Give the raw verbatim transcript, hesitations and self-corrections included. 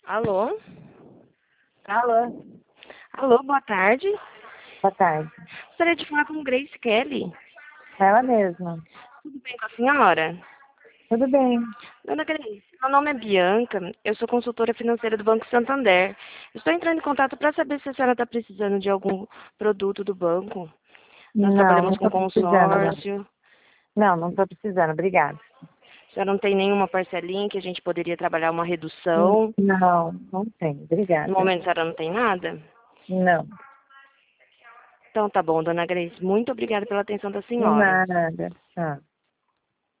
Alô? Alô, Alô, boa tarde. boa tarde. Gostaria de falar com Grace Kelly. Ela mesma. Tudo bem com a senhora? Tudo bem? Dona Grace, meu nome é Bianca, eu sou consultora financeira do Banco Santander. Estou entrando em contato para saber se a senhora está precisando de algum produto do banco. Nós Não, não trabalhamos com estou precisando, não. consórcio. Não, não estou precisando, obrigada. A senhora não tem nenhuma parcelinha que a gente poderia trabalhar uma Hum, redução? Não, não tem, No obrigada. momento a senhora não tem nada? Não, Então tá bom, dona Grace. Muito obrigada pela atenção da não senhora. nada. Tá.